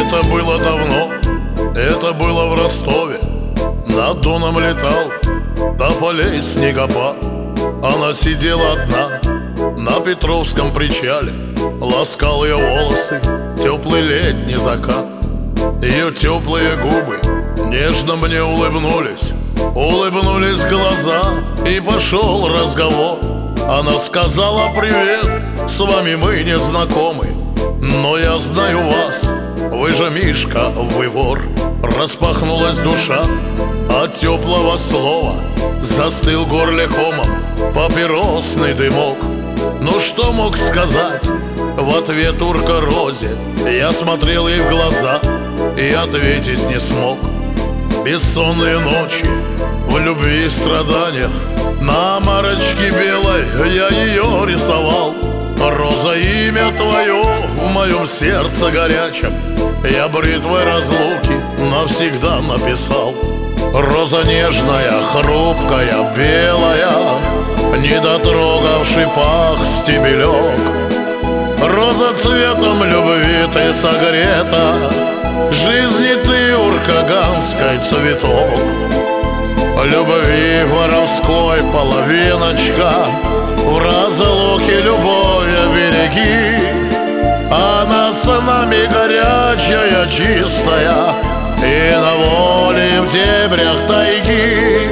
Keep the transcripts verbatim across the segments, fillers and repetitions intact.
Это было давно, это было в Ростове. Над Доном летал до полей снегопад. Она сидела одна на Петровском причале, ласкал ее волосы теплый летний закат. Ее теплые губы нежно мне улыбнулись, улыбнулись глаза, и пошел разговор. Она сказала: привет, с вами мы не знакомы, но я знаю вас, вы же Мишка, вы вор. Распахнулась душа от теплого слова, застыл в горле комом папиросный дымок. Ну что мог сказать в ответ урка Розе? Я смотрел ей в глаза и ответить не смог. Бессонные ночи в любви и страданиях, на марочке белой я ее рисовал. Роза, имя твое в моем сердце горячем я бритвой разлуки навсегда написал. Роза нежная, хрупкая, белая, не дотрогавший пах стебелек. Роза, цветом любви ты согрета, жизни ты уркаганской цветок. Любви воровской половиночка, в разлуке любовь береги. Она с нами горячая, чистая, и на воле в дебрях тайги.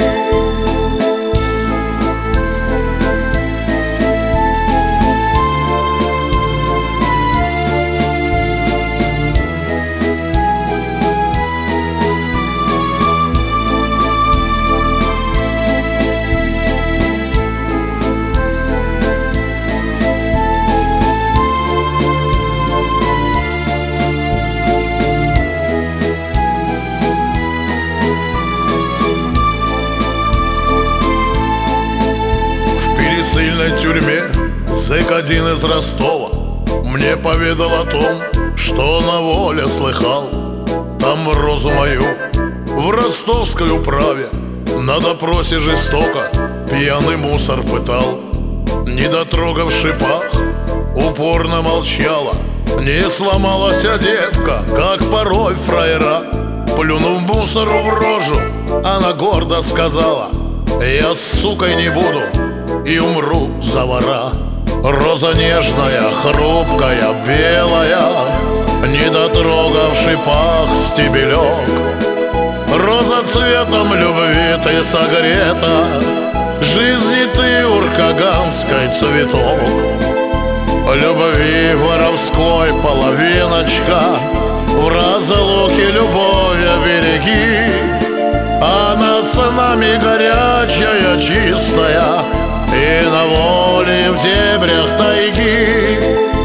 В тюрьме зэк один из Ростова мне поведал о том, что на воле слыхал. Там розу мою в ростовской управе на допросе жестоко пьяный мусор пытал. Не дотрогавший пах, упорно молчала, не сломалась девка, как порой фраера. Плюнув мусору в рожу, она гордо сказала: я с сукой не буду и умру за вора. Роза нежная, хрупкая, белая, не дотрогавший пах стебелек. Роза, цветом любви ты согрета, жизни ты уркаганской цветок. Любви воровской половиночка, в разлуке любовь береги. Она с нами горячая, чистая, и на воле в дебрях тайги.